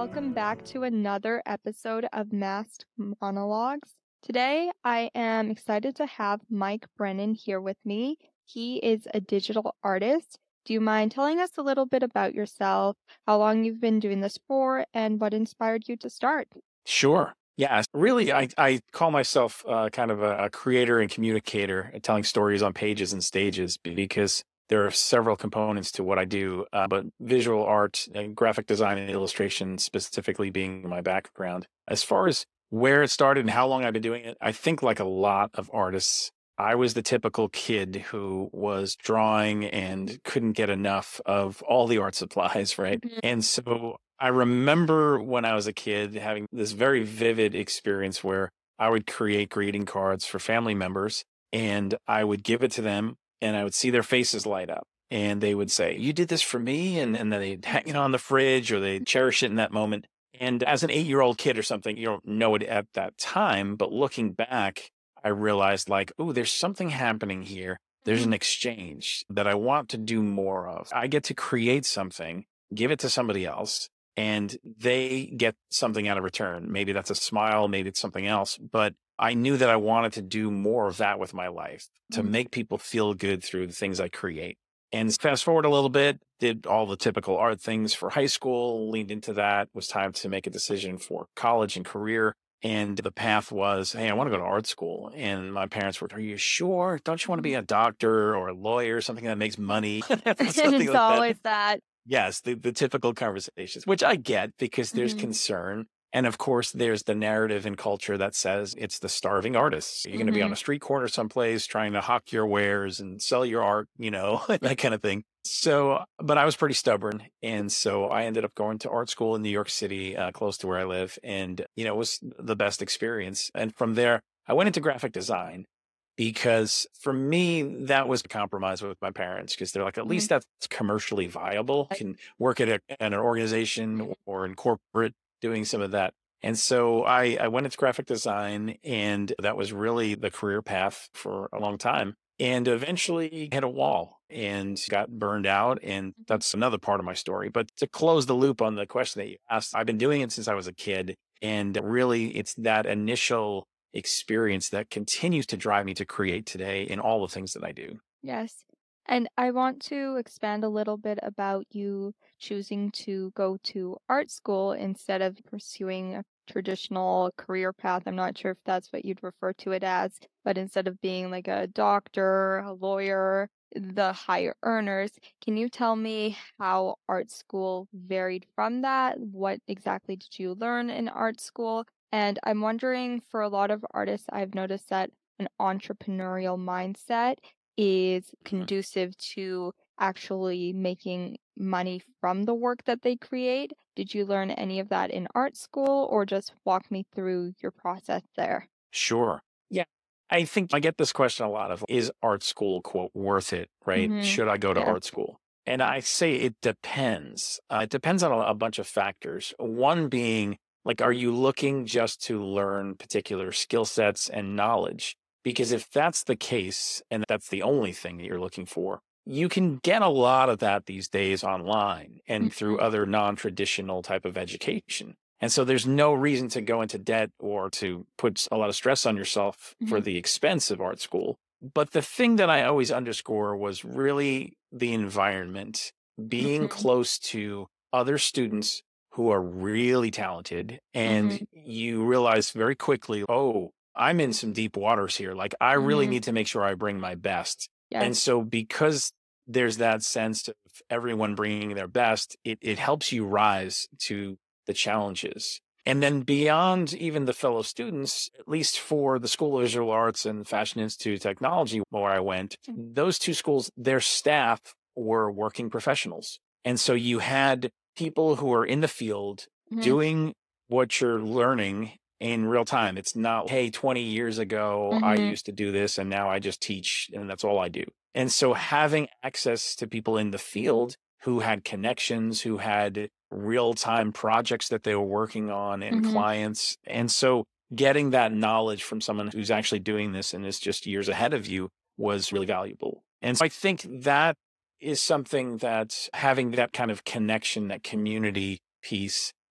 welcome back to another episode of Masked Monologues. Today, I am excited to have Mike Brennan here with me. He is a digital artist. Do you mind telling us a little bit about yourself, how long you've been doing this for, and what inspired you to start? Sure. Yeah. Really, I call myself kind of a creator and communicator, telling stories on pages and stages because there are several components to what I do, but visual art, graphic design, and illustration specifically being my background. As far as where it started and how long I've been doing it, I think like a lot of artists, I was the typical kid who was drawing and couldn't get enough of all the art supplies, right? Mhm. And so I remember when I was a kid having this very vivid experience where I would create greeting cards for family members and I would give it to them and I would see their faces light up. And they would say, "You did this for me." And then they'd hang it on the fridge or they'd cherish it in that moment. And as an 8-year-old kid or something, you don't know it at that time. But looking back, I realized like, oh, there's something happening here. There's an exchange that I want to do more of. I get to create something, give it to somebody else, and they get something out of return. Maybe that's a smile, maybe it's something else. But I knew that I wanted to do more of that with my life, to Mhm. make people feel good through the things I create. And fast forward a little bit, did all the typical art things for high school, leaned into that, was time to make a decision for college and career. And the path was, hey, I want to go to art school. And my parents were, are you sure? Don't you want to be a doctor or a lawyer, something that makes money? Something It's like that. always that. Yes, the typical conversations, which I get because there's Mhm. concern. And of course, there's the narrative and culture that says it's the starving artists. You're going to be on Mhm. a street corner someplace trying to hawk your wares and sell your art, that kind of thing. So, but I was pretty stubborn. And so I ended up going to art school in New York City, close to where I live. And, it was the best experience. And from there, I went into graphic design because for me, that was a compromise with my parents because they're like, at Mhm. least that's commercially viable. You can work at an organization or in corporate doing some of that. And so I went into graphic design, and that was really the career path for a long time. And eventually hit a wall and got burned out. And that's another part of my story. But to close the loop on the question that you asked, I've been doing it since I was a kid. And really, it's that initial experience that continues to drive me to create today in all the things that I do. Yes. And I want to expand a little bit about you choosing to go to art school instead of pursuing a traditional career path. I'm not sure if that's what you'd refer to it as, but instead of being like a doctor, a lawyer, the higher earners, can you tell me how art school varied from that? What exactly did you learn in art school? And I'm wondering, for a lot of artists, I've noticed that an entrepreneurial mindset is Mhm. conducive to actually making money from the work that they create. Did you learn any of that in art school, or just walk me through your process there? Sure. Yeah. I think I get this question a lot of, is art school, quote, worth it, right? Mhm. Should I go to Yeah. art school? And I say it depends. It depends on a bunch of factors. One being, like, are you looking just to learn particular skill sets and knowledge? Because if that's the case, and that's the only thing that you're looking for, you can get a lot of that these days online and through Mhm. other non-traditional type of education. And so there's no reason to go into debt or to put a lot of stress on yourself for Mhm. the expense of art school. But the thing that I always underscore was really the environment, being Mhm. close to other students who are really talented. And Mhm. you realize very quickly, oh, I'm in some deep waters here. Like, I really Mhm. need to make sure I bring my best. And Yes. so, because there's that sense of everyone bringing their best, it helps you rise to the challenges. And then beyond even the fellow students, at least for the School of Visual Arts and Fashion Institute of Technology, where I went, those two schools, their staff were working professionals. And so you had people who are in the field Mhm. doing what you're learning in real time. It's not, hey, 20 years ago, I Mhm. used to do this and now I just teach and that's all I do. And so having access to people in the field who had connections, who had real time projects that they were working on and Mhm. clients. And so getting that knowledge from someone who's actually doing this and is just years ahead of you was really valuable. And so I think that is something that having that kind of connection, that community piece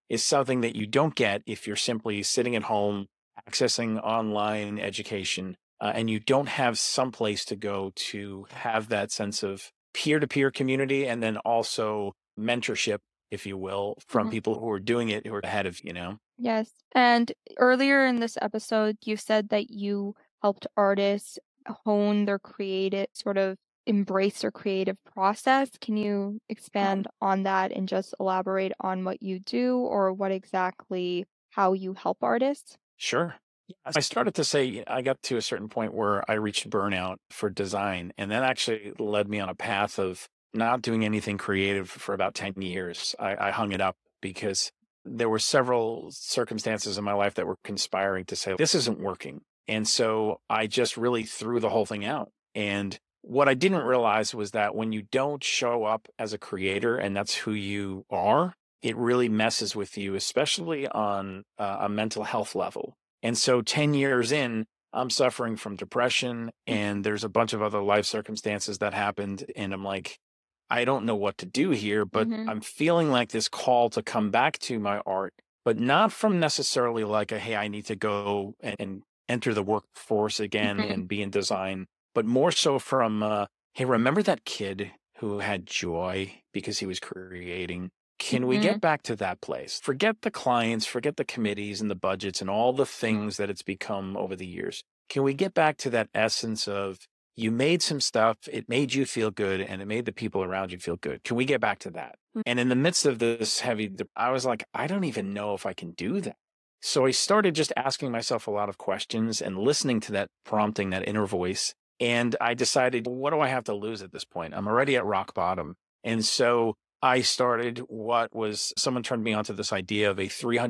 is something that you don't get if you're simply sitting at home accessing online education, and you don't have some place to go to have that sense of peer-to-peer community and then also mentorship, if you will, from Mhm. people who are doing it, who are ahead of Yes. And earlier in this episode, you said that you helped artists hone their creative, sort of embrace their creative process. Can you expand on that and just elaborate on what you do or what exactly, how you help artists? Sure. Yeah, I started to say I got to a certain point where I reached burnout for design, and that actually led me on a path of not doing anything creative for about 10 years. I hung it up because there were several circumstances in my life that were conspiring to say, this isn't working. And so I just really threw the whole thing out. And what I didn't realize was that when you don't show up as a creator and that's who you are, it really messes with you, especially on a mental health level. And so 10 years in, I'm suffering from depression and there's a bunch of other life circumstances that happened. And I'm like, I don't know what to do here, but Mm-hmm. I'm feeling like this call to come back to my art, but not from necessarily like a, hey, I need to go and enter the workforce again Mm-hmm. and be in design, but more so from, hey, remember that kid who had joy because he was creating? Can we Mm-hmm. get back to that place? Forget the clients, forget the committees and the budgets and all the things that it's become over the years. Can we get back to that essence of you made some stuff, it made you feel good, and it made the people around you feel good? Can we get back to that? And in the midst of this I was like, I don't even know if I can do that. So I started just asking myself a lot of questions and listening to that prompting, that inner voice. And I decided, what do I have to lose at this point? I'm already at rock bottom. And so I started what was someone turned me onto this idea of a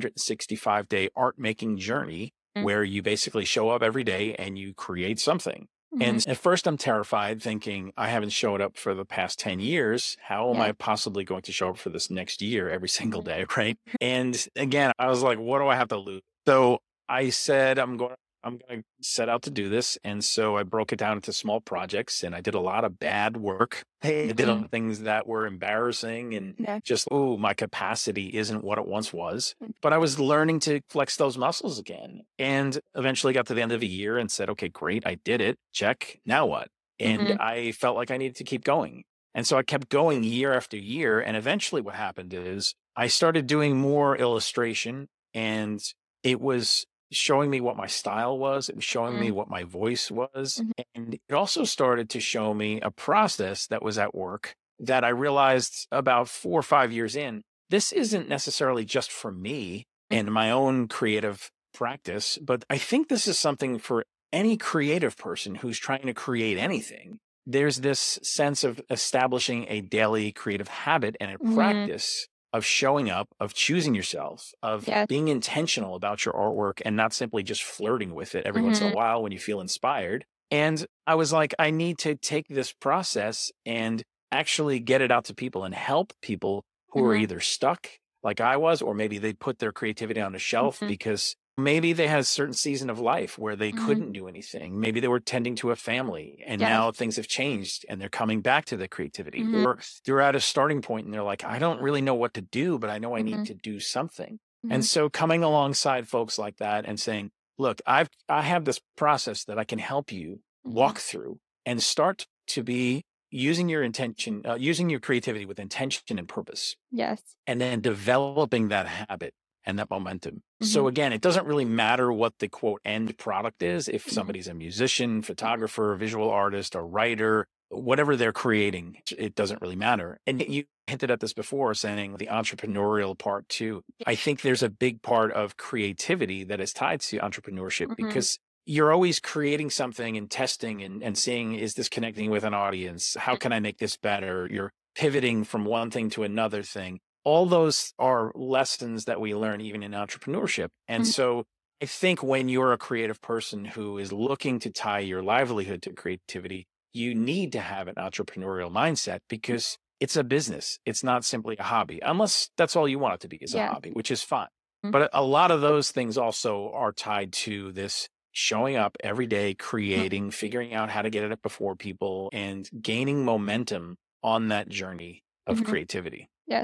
365-day art making journey where you basically show up every day and you create something. Mm-hmm. And at first, I'm terrified, thinking, I haven't showed up for the past 10 years. How am Yeah. I possibly going to show up for this next year every single Mhm. day? Right. And again, I was like, what do I have to lose? So I said, I'm going to set out to do this. And so I broke it down into small projects and I did a lot of bad work. I did a lot Mhm. of things that were embarrassing and Yeah. just, oh, my capacity isn't what it once was. Mm. But I was learning to flex those muscles again and eventually got to the end of the year and said, okay, great. I did it. Check. Now what? And Mhm. I felt like I needed to keep going. And so I kept going year after year. And eventually what happened is I started doing more illustration and it was showing me what my style was. It was showing me Mhm. what my voice was. Mhm. And it also started to show me a process that was at work that I realized about 4 or 5 years in. This isn't necessarily just for me and my own creative practice, but I think this is something for any creative person who's trying to create anything. There's this sense of establishing a daily creative habit and a Mhm. practice of showing up, of choosing yourself, of Yes. being intentional about your artwork and not simply just flirting with it every once in a Mhm. while when you feel inspired. And I was like, I need to take this process and actually get it out to people and help people who are Mhm. either stuck like I was, or maybe they put their creativity on a shelf Mhm. because maybe they had a certain season of life where they Mhm. couldn't do anything. Maybe they were tending to a family and Yes. now things have changed and they're coming back to the creativity. Mhm. Or they're at a starting point and they're like, I don't really know what to do, but I know I need Mhm. to do something. And Mhm. so coming alongside folks like that and saying, look, I have this process that I can help you Mhm. walk through and start to be using your intention, using your creativity with intention and purpose, Yes. and then developing that habit and that momentum. Mhm. So again, it doesn't really matter what the quote end product is. If Mhm. somebody's a musician, photographer, visual artist, a writer, whatever they're creating, it doesn't really matter. And you hinted at this before saying the entrepreneurial part too. I think there's a big part of creativity that is tied to entrepreneurship Mhm. because you're always creating something and testing and seeing, is this connecting with an audience? How can I make this better? You're pivoting from one thing to another thing. All those are lessons that we learn even in entrepreneurship. And Mhm. so I think when you're a creative person who is looking to tie your livelihood to creativity, you need to have an entrepreneurial mindset because it's a business. It's not simply a hobby, unless that's all you want it to be is a Yeah. hobby, which is fine. Mhm. But a lot of those things also are tied to this showing up every day, Mhm. creating, figuring out how to get it up before people, and gaining momentum on that journey of Mhm. creativity. Yes.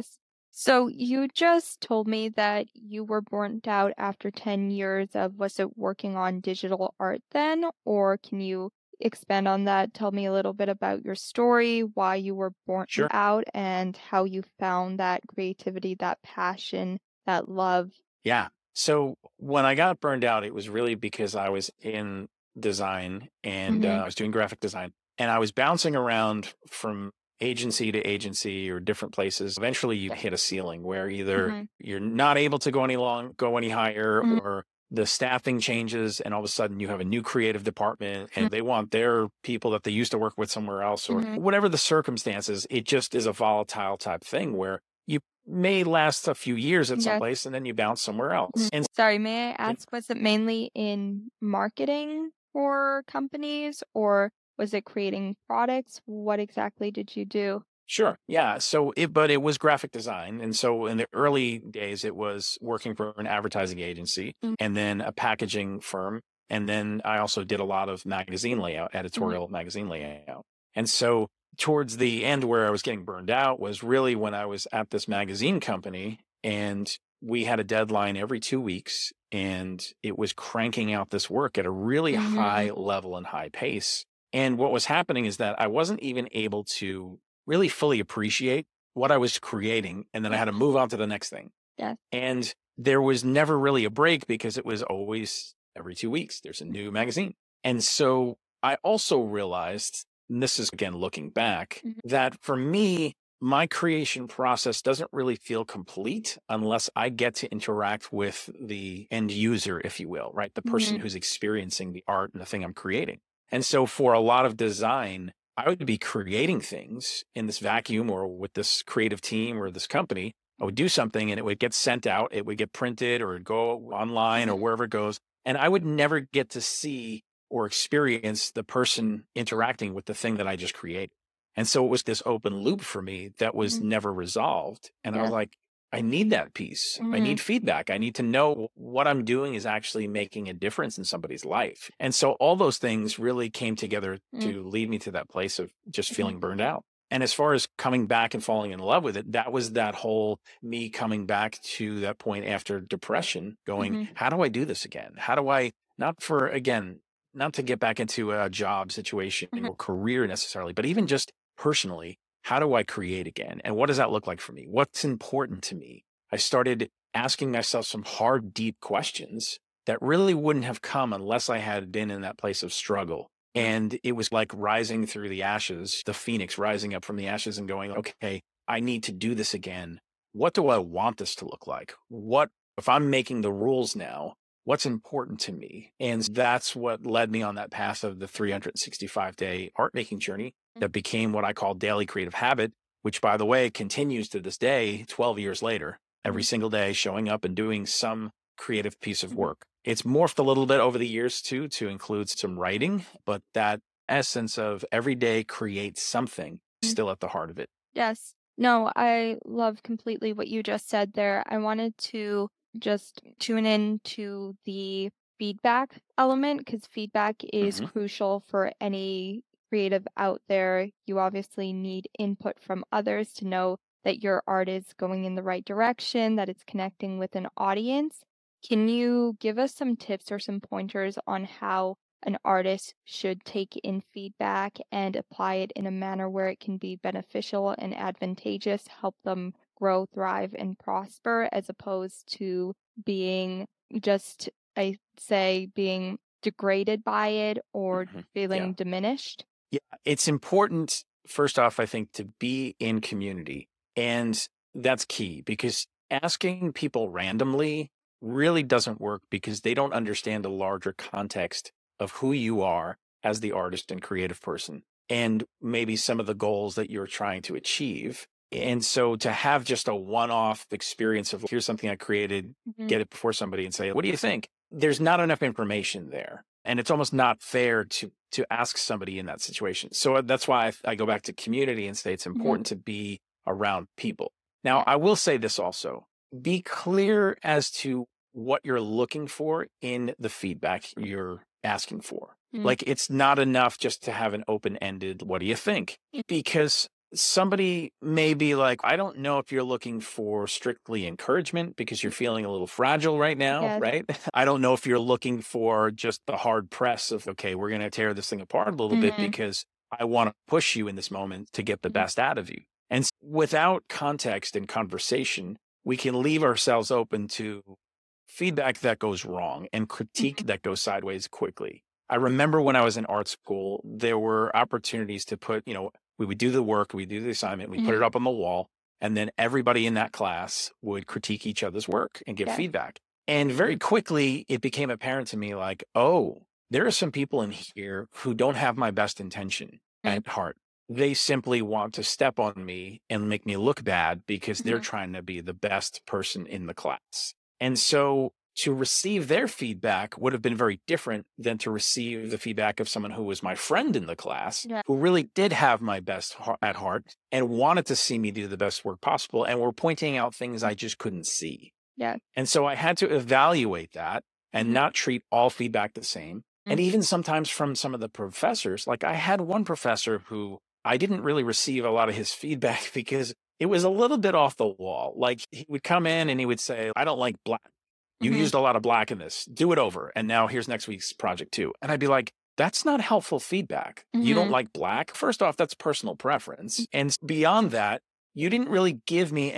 So you just told me that you were burnt out after 10 years of, was it working on digital art then? Or can you expand on that? Tell me a little bit about your story, why you were burnt Sure. out, and how you found that creativity, that passion, that love. Yeah. So when I got burned out, it was really because I was in design and Mm-hmm. I was doing graphic design and I was bouncing around from agency to agency or different places. Eventually, you hit a ceiling where either Mm-hmm. you're not able to go any higher, Mm-hmm. or the staffing changes and all of a sudden you have a new creative department and they want their people that they used to work with somewhere else, or Mm-hmm. whatever the circumstances. It just is a volatile type thing where you may last a few years at some Yes. place and then you bounce somewhere Mhm. else. And Sorry, may I yeah, ask, was it mainly in marketing for companies or was it creating products? What exactly did you do? sure. Yeah. But it was graphic design. And so in the early days, it was working for an advertising agency Mm. and then a packaging firm. And then I also did a lot of magazine layout, Mhm. editorial magazine layout. And so towards the end where I was getting burned out was really when I was at this magazine company and we had a deadline every 2 weeks and it was cranking out this work at a really high Mhm. level and high pace. And what was happening is that I wasn't even able to really fully appreciate what I was creating. And then I Yeah. had to move on to the next thing. Yes. And there was never really a break because it was always every 2 weeks, there's a new magazine. And so I also realized, and this is again looking back, Mhm. that for me, my creation process doesn't really feel complete unless I get to interact with the end user, if you will, right? The person Mhm. who's experiencing the art and the thing I'm creating. And so for a lot of design, I would be creating things in this vacuum or with this creative team or this company. I would do something and it would get sent out, it would get printed or it'd go online or Mhm. wherever it goes. And I would never get to see or experience the person interacting with the thing that I just created. And so it was this open loop for me that was Mhm. never resolved. And I was Yes. like, I need that piece. I Mhm. need feedback. I need to know what I'm doing is actually making a difference in somebody's life. And so all those things really came together Mhm. to lead me to that place of just Mhm. feeling burned out. And as far as coming back and falling in love with it, that was that whole me coming back to that point after depression, going, Mhm. how do I do this again? How do I, not for, again, not to get back into a job situation Mhm. or career necessarily, but even just personally, how do I create again? And what does that look like for me? What's important to me? I started asking myself some hard, deep questions that really wouldn't have come unless I had been in that place of struggle. And it was like rising through the ashes, the phoenix rising up from the ashes and going, okay, I need to do this again. What do I want this to look like? What, if I'm making the rules now, what's important to me? And that's what led me on that path of the 365-day art making journey that became what I call daily creative habit, which by the way, continues to this day, 12 years later, every Mhm. single day, showing up and doing some creative piece of Mhm. work. It's morphed a little bit over the years too, to include some writing, but that essence of every day create something is Mhm. still at the heart of it. Yes. No, I love completely what you just said there. I wanted to just tune in to the feedback element because feedback is Hmm. crucial for any creative out there. You obviously need input from others to know that your art is going in the right direction, that it's connecting with an audience. Can you give us some tips or some pointers on how an artist should take in feedback and apply it in a manner where it can be beneficial and advantageous, help them grow, thrive, and prosper, as opposed to being just, I say, being degraded by it or Hmm. Yeah. feeling diminished? Yeah. It's important, first off, I think, to be in community. And that's key because asking people randomly really doesn't work because they don't understand the larger context of who you are as the artist and creative person and maybe some of the goals that you're trying to achieve. And so to have just a one off experience of here's something I created, Mhm. get it before somebody and say, what do you think? There's not enough information there. And it's almost not fair to ask somebody in that situation. So that's why I go back to community and say it's Mhm. important to be around people. Now, Yeah. I will say this also, be clear as to what you're looking for in the feedback you're asking for. Mm. Like, it's not enough just to have an open ended, what do you think? Because somebody may be like, I don't know if you're looking for strictly encouragement because you're feeling a little fragile right now, Yes. right? I don't know if you're looking for just the hard press of, okay, we're going to tear this thing apart a little bit Mm-hmm. because I want to push you in this moment to get the Mm-hmm. best out of you. And without context and conversation, we can leave ourselves open to feedback that goes wrong and critique that goes sideways quickly. I remember when I was in art school, there were opportunities to put, we would do the work, we do the assignment, we put it up on the wall, and then everybody in that class would critique each other's work and give Yeah. feedback. And very quickly, it became apparent to me like, oh, there are some people in here who don't have my best intention at heart. They simply want to step on me and make me look bad because they're trying to be the best person in the class. And so to receive their feedback would have been very different than to receive the feedback of someone who was my friend in the class, Yeah. who really did have my best at heart and wanted to see me do the best work possible and were pointing out things I just couldn't see. Yeah. And so I had to evaluate that and not treat all feedback the same. And even sometimes from some of the professors, like I had one professor who I didn't really receive a lot of his feedback because it was a little bit off the wall. Like he would come in and he would say, I don't like black. You used a lot of black in this. Do it over. And now here's next week's project too. And I'd be like, that's not helpful feedback. You don't like black. First off, that's personal preference. And beyond that, you didn't really give me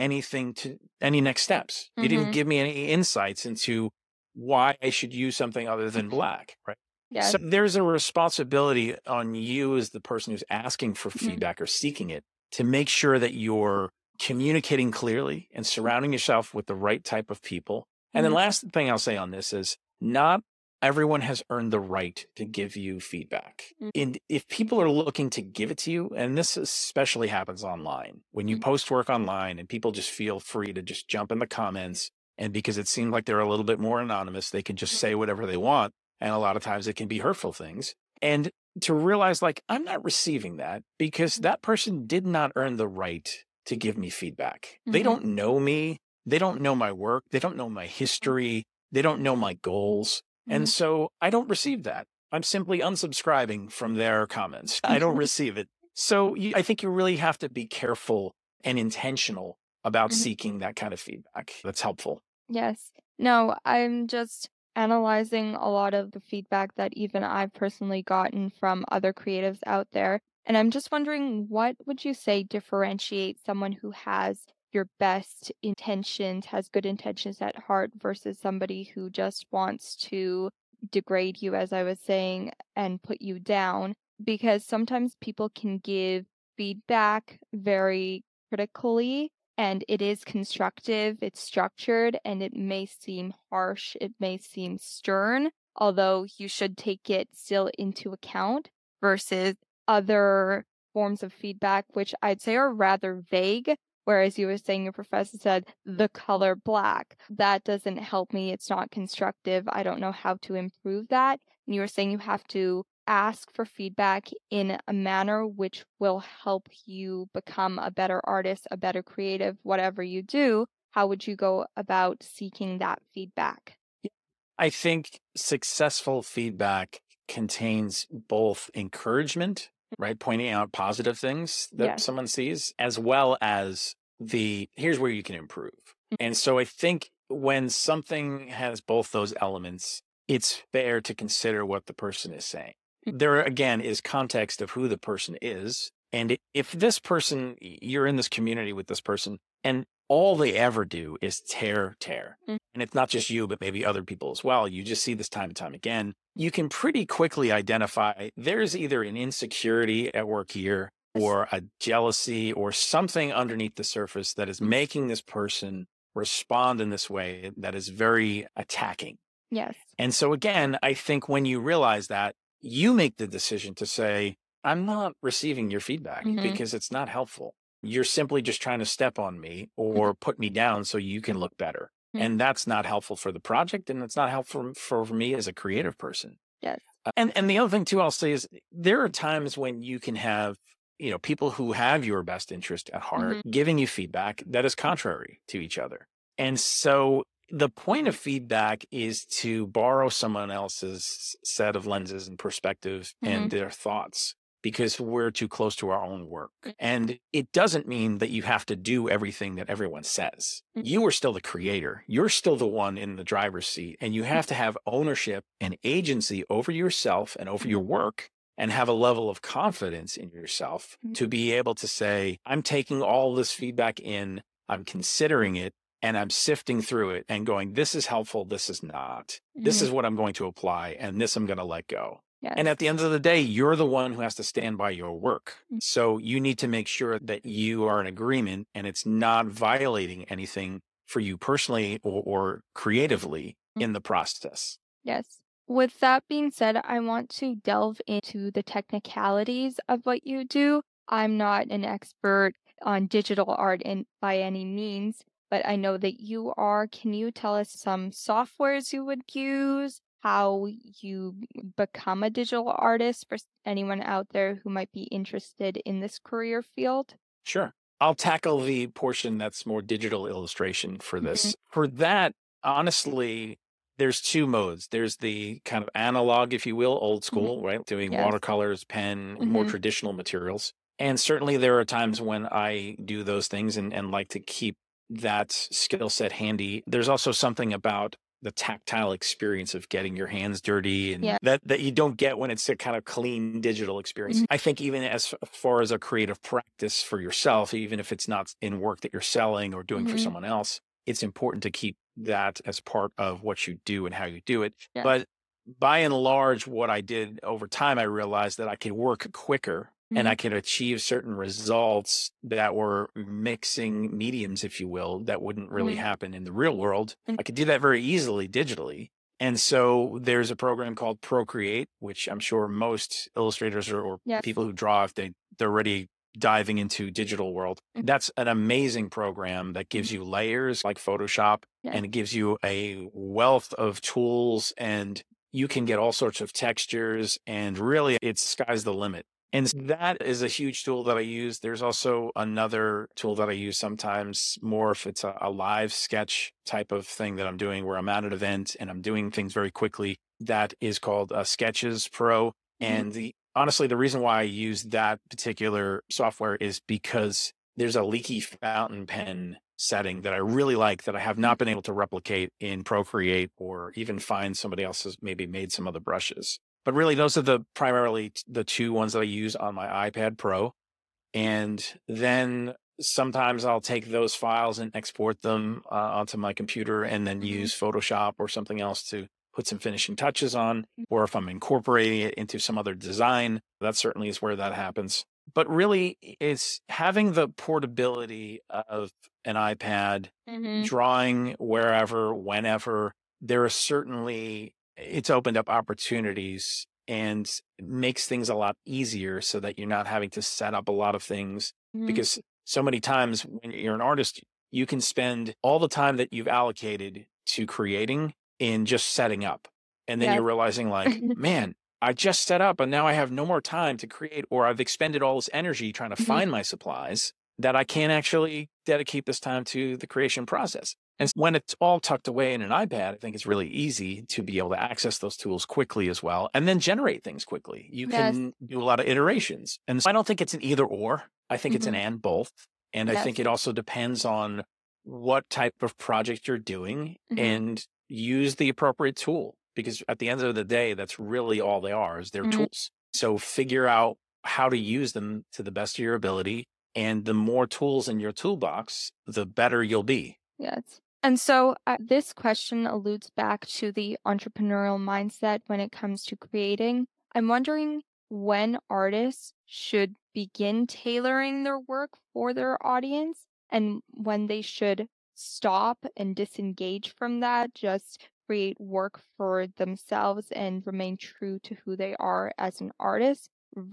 any next steps. You didn't give me any insights into why I should use something other than black, right? Yeah. So there's a responsibility on you as the person who's asking for feedback or seeking it to make sure that you're communicating clearly and surrounding yourself with the right type of people. And then last thing I'll say on this is not everyone has earned the right to give you feedback. And if people are looking to give it to you, and this especially happens online, when you post work online and people just feel free to just jump in the comments, and because it seems like they're a little bit more anonymous, they can just say whatever they want. And a lot of times it can be hurtful things. And to realize like, I'm not receiving that because that person did not earn the right to give me feedback. They don't know me. They don't know my work. They don't know my history. They don't know my goals. And so I don't receive that. I'm simply unsubscribing from their comments. I don't receive it. So I think you really have to be careful and intentional about seeking that kind of feedback. That's helpful. Yes. No, I'm just analyzing a lot of the feedback that even I've personally gotten from other creatives out there. And I'm just wondering, what would you say differentiates someone who has your best intentions, has good intentions at heart versus somebody who just wants to degrade you, as I was saying, and put you down? Because sometimes people can give feedback very critically and it is constructive, it's structured, and it may seem harsh, it may seem stern, although you should take it still into account versus other forms of feedback, which I'd say are rather vague. Whereas you were saying your professor said the color black. That doesn't help me. It's not constructive. I don't know how to improve that. And you were saying you have to ask for feedback in a manner which will help you become a better artist, a better creative, whatever you do. How would you go about seeking that feedback? I think successful feedback contains both encouragement, right? Pointing out positive things that someone sees, as well as here's where you can improve. And so I think when something has both those elements, it's fair to consider what the person is saying. There, again, is context of who the person is. And if this person, you're in this community with this person, and all they ever do is tear. And it's not just you, but maybe other people as well. You just see this time and time again. You can pretty quickly identify there's either an insecurity at work here or a jealousy or something underneath the surface that is making this person respond in this way that is very attacking. Yes. And so again, I think when you realize that, you make the decision to say, I'm not receiving your feedback because it's not helpful. You're simply just trying to step on me or put me down so you can look better. And that's not helpful for the project, and it's not helpful for me as a creative person. Yes. And the other thing too, I'll say is there are times when you can have, people who have your best interest at heart giving you feedback that is contrary to each other. And so the point of feedback is to borrow someone else's set of lenses and perspective and their thoughts because we're too close to our own work. Mm. And it doesn't mean that you have to do everything that everyone says. Mm. You are still the creator. You're still the one in the driver's seat, and you have to have ownership and agency over yourself and over your work, and have a level of confidence in yourself to be able to say, I'm taking all this feedback in, I'm considering it, and I'm sifting through it and going, this is helpful, this is not. This is what I'm going to apply, and this I'm going to let go. Yes. And at the end of the day, you're the one who has to stand by your work. Mm. So you need to make sure that you are in agreement and it's not violating anything for you personally or creatively in the process. Yes. With that being said, I want to delve into the technicalities of what you do. I'm not an expert on digital art by any means, but I know that you are. Can you tell us some softwares you would use, how you become a digital artist for anyone out there who might be interested in this career field? Sure. I'll tackle the portion that's more digital illustration for Mhm. this. For that, honestly, there's two modes. There's the kind of analog, if you will, old school, right? Doing Yes. watercolors, pen, more Mhm. traditional materials. And certainly there are times when I do those things and like to keep that skill set handy. There's also something about the tactile experience of getting your hands dirty and Yeah. that you don't get when it's a kind of clean digital experience. Mhm. I think even as far as a creative practice for yourself, even if it's not in work that you're selling or doing for Mhm. someone else, it's important to keep that as part of what you do and how you do it. Yeah. But by and large, what I did over time, I realized that I could work quicker and I could achieve certain results that were mixing mediums, if you will, that wouldn't really happen in the real world. I could do that very easily digitally. And so there's a program called Procreate, which I'm sure most illustrators or Yes. people who draw, if they're already diving into digital world. That's an amazing program that gives you layers like Photoshop, Yeah. and it gives you a wealth of tools, and you can get all sorts of textures, and really it's sky's the limit. And that is a huge tool that I use. There's also another tool that I use sometimes more if it's a live sketch type of thing that I'm doing where I'm at an event and I'm doing things very quickly. That is called Sketches Pro. And honestly, the reason why I use that particular software is because there's a leaky fountain pen setting that I really like that I have not been able to replicate in Procreate or even find somebody else has maybe made some other brushes. But really, those are primarily the two ones that I use on my iPad Pro. And then sometimes I'll take those files and export them onto my computer and then use Photoshop or something else to put some finishing touches on. Or if I'm incorporating it into some other design, that certainly is where that happens. But really, it's having the portability of an iPad, drawing wherever, whenever. There are certainly, it's opened up opportunities and makes things a lot easier so that you're not having to set up a lot of things. Because so many times when you're an artist, you can spend all the time that you've allocated to creating in just setting up. And then you're realizing like, man, I just set up and now I have no more time to create, or I've expended all this energy trying to find my supplies that I can't actually dedicate this time to the creation process. And when it's all tucked away in an iPad, I think it's really easy to be able to access those tools quickly as well, and then generate things quickly. You can do a lot of iterations. And so I don't think it's an either or. I think it's an and both. And I think it also depends on what type of project you're doing and use the appropriate tool. Because at the end of the day, that's really all they are is they're tools. So figure out how to use them to the best of your ability. And the more tools in your toolbox, the better you'll be. Yes. And so this question alludes back to the entrepreneurial mindset when it comes to creating. I'm wondering when artists should begin tailoring their work for their audience and when they should stop and disengage from that, just create work for themselves and remain true to who they are as an artist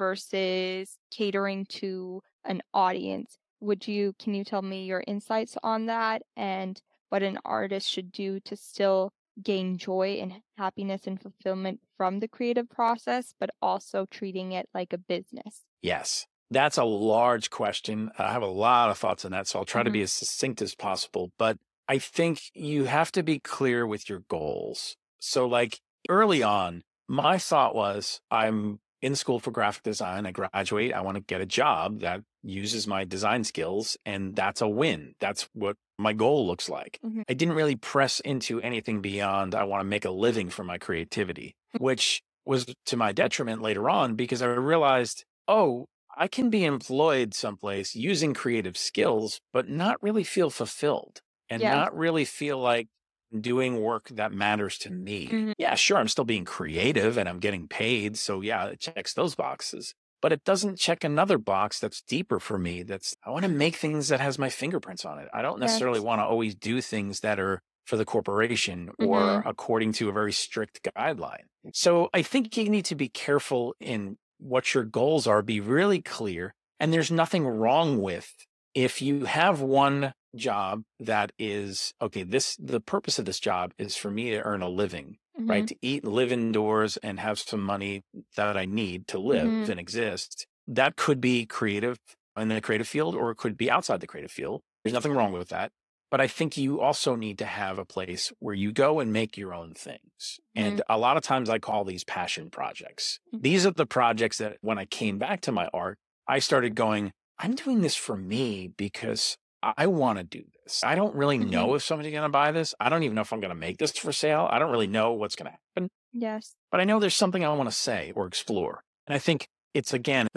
versus catering to an audience. Can you tell me your insights on that and what an artist should do to still gain joy and happiness and fulfillment from the creative process, but also treating it like a business? Yes, that's a large question. I have a lot of thoughts on that, so I'll try to be as succinct as possible. But I think you have to be clear with your goals. So, like early on, my thought was, I'm in school for graphic design. I graduate. I want to get a job that uses my design skills, and that's a win. That's what my goal looks like. Mhm. I didn't really press into anything beyond I want to make a living from my creativity, which was to my detriment later on because I realized, oh, I can be employed someplace using creative skills, but not really feel fulfilled and Yes. not really feel like doing work that matters to me. Mhm. Yeah, sure, I'm still being creative and I'm getting paid. So yeah, it checks those boxes. But it doesn't check another box that's deeper for me. That's I want to make things that has my fingerprints on it. I don't necessarily Yes. want to always do things that are for the corporation Mhm. or according to a very strict guideline. So I think you need to be careful in what your goals are, be really clear. And there's nothing wrong with if you have one job that is, okay, the purpose of this job is for me to earn a living, right? Mhm. To eat, live indoors and have some money that I need to live Mhm. and exist. That could be creative in the creative field, or it could be outside the creative field. There's nothing wrong with that. But I think you also need to have a place where you go and make your own things. And a lot of times I call these passion projects. Mhm. These are the projects that when I came back to my art, I started going, I'm doing this for me because I want to do this. I don't really Mhm. know if somebody's going to buy this. I don't even know if I'm going to make this for sale. I don't really know what's going to happen, Yes. but I know there's something I want to say or explore. And I think it's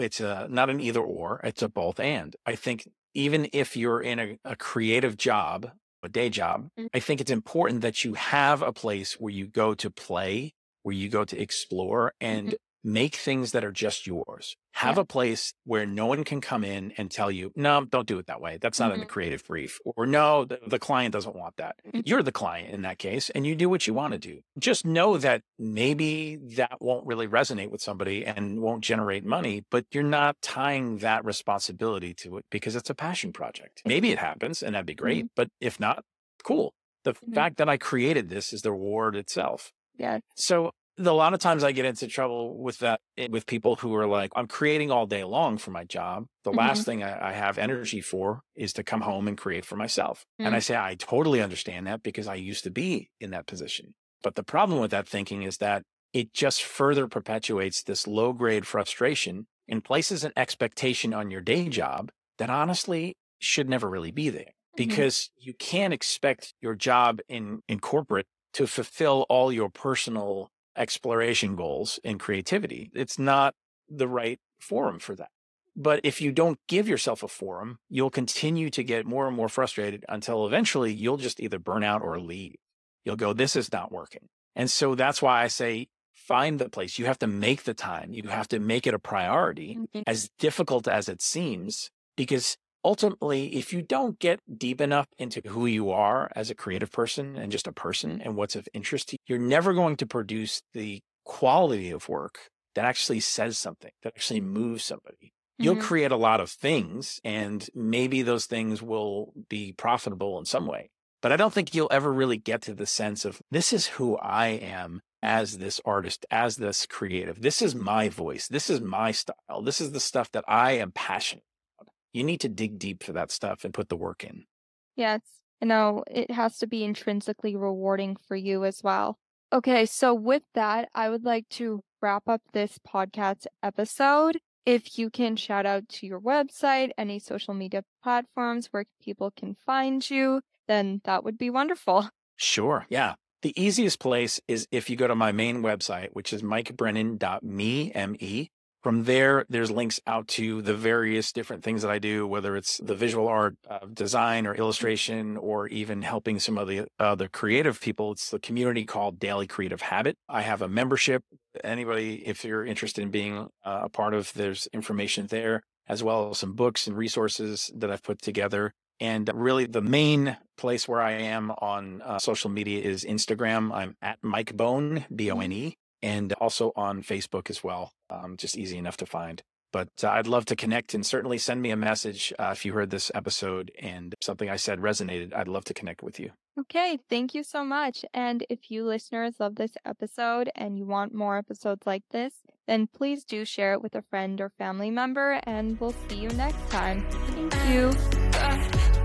not an either or, it's a both and. I think even if you're in a creative job, a day job, Mhm. I think it's important that you have a place where you go to play, where you go to explore and Mhm. make things that are just yours. Have Yeah. a place where no one can come in and tell you, no, don't do it that way. That's not in the Mhm. creative brief. Or no, the client doesn't want that. Mhm. You're the client in that case, and you do what you want to do. Just know that maybe that won't really resonate with somebody and won't generate money, but you're not tying that responsibility to it because it's a passion project. Maybe it happens and that'd be great, Mhm. but if not, cool. The Mhm. fact that I created this is the reward itself. Yes. So a lot of times I get into trouble with that with people who are like, I'm creating all day long for my job. The Mhm. last thing I have energy for is to come home and create for myself. And I say, I totally understand that because I used to be in that position. But the problem with that thinking is that it just further perpetuates this low grade frustration and places an expectation on your day job that honestly should never really be there. Mhm. Because you can't expect your job in corporate to fulfill all your personal exploration goals and creativity. It's not the right forum for that. But if you don't give yourself a forum, you'll continue to get more and more frustrated until eventually you'll just either burn out or leave. You'll go, this is not working. And so that's why I say, find the place. You have to make the time. You have to make it a priority, Mhm. as difficult as it seems, because ultimately, if you don't get deep enough into who you are as a creative person and just a person and what's of interest to you, you're never going to produce the quality of work that actually says something, that actually moves somebody. You'll Mhm. create a lot of things, and maybe those things will be profitable in some way. But I don't think you'll ever really get to the sense of this is who I am as this artist, as this creative. This is my voice. This is my style. This is the stuff that I am passionate about. You need to dig deep for that stuff and put the work in. Yes. I know it has to be intrinsically rewarding for you as well. Okay, so with that, I would like to wrap up this podcast episode. If you can shout out to your website, any social media platforms where people can find you, then that would be wonderful. Sure. Yeah. The easiest place is if you go to my main website, which is mikebrennan.me, M-E. From there, there's links out to the various different things that I do, whether it's the visual art, design or illustration, or even helping some of the other creative people. It's the community called Daily Creative Habit. I have a membership. Anybody, if you're interested in being a part of, there's information there, as well as some books and resources that I've put together. And really, the main place where I am on social media is Instagram. I'm at Mike Bone, B-O-N-E, and also on Facebook as well. Just easy enough to find. But I'd love to connect, and certainly send me a message if you heard this episode and something I said resonated. I'd love to connect with you. Okay, thank you so much. And if you listeners love this episode and you want more episodes like this, then please do share it with a friend or family member, and we'll see you next time. Thank you.